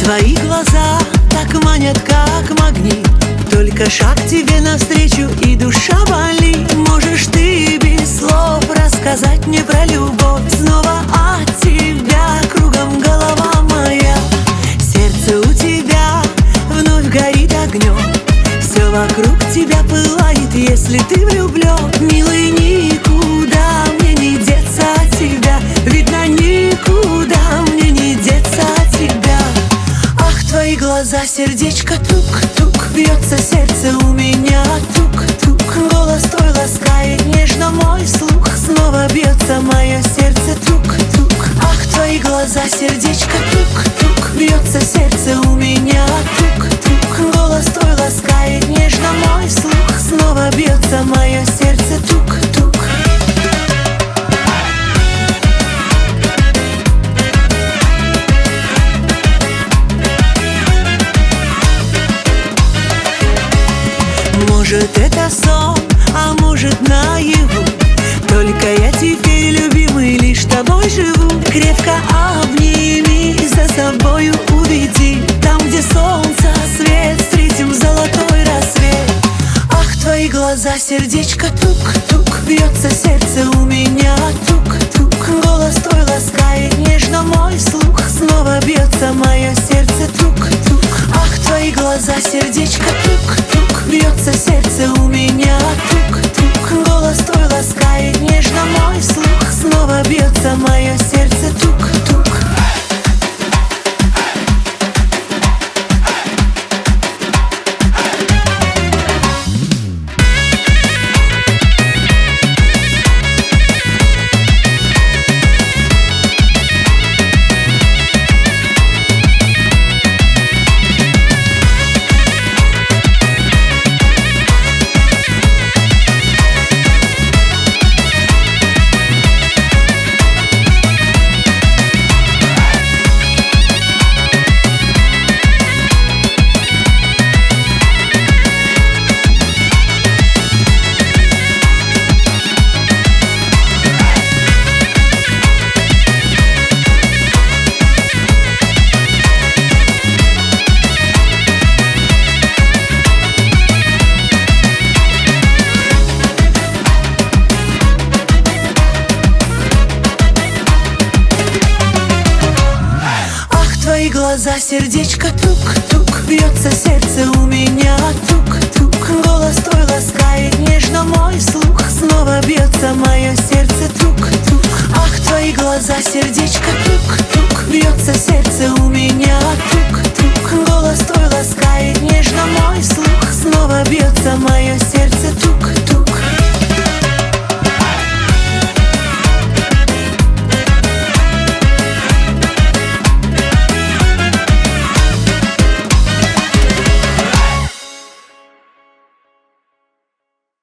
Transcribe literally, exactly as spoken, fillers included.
Твои глаза так манят, как магнит. Только шаг тебе навстречу, и душа болит. Можешь ты без слов рассказать мне про любовь. Снова от тебя кругом голова моя. Сердце у тебя вновь горит огнем. Все вокруг тебя пылает, если ты влюблен. Милый, никуда мне не деться от тебя. Видно, никуда мне не деться от тебя. Ах, твои глаза, сердечко, тук-тук. Бьется сердце у меня, тук-тук. Голос твой ласкает нежно мой слух. Снова бьется мое сердце, тук-тук. Ах, твои глаза, сердечко, тук-тук. Бьется сердце у меня, тук-тук. Голос твой ласкает нежно мой слух. Снова бьется мое сердце, тук-тук. Может, это сон, а может, наяву. Только я теперь, любимый, лишь тобой живу. Крепко обними, за собою уведи. Там, где солнце свет, встретим золотой рассвет. Ах, твои глаза, сердечко, тук-тук. Бьется сердце у меня, тук-тук. Голос твой ласкает нежно мой слух. Снова бьется мое сердце, тук-тук. Ах, твои глаза, сердечко, тук-тук. Бьется сердце у меня, тук-тук. Голос твой ласкает нежно мой слух. Снова бьется мое сердце, тук-тук. Твои глаза, сердечко, тук-тук. Бьется сердце у меня, тук-тук. Голос твой ласкает нежно мой слух. Снова бьется мое сердце, тук-тук. Ах, твои глаза, сердечко.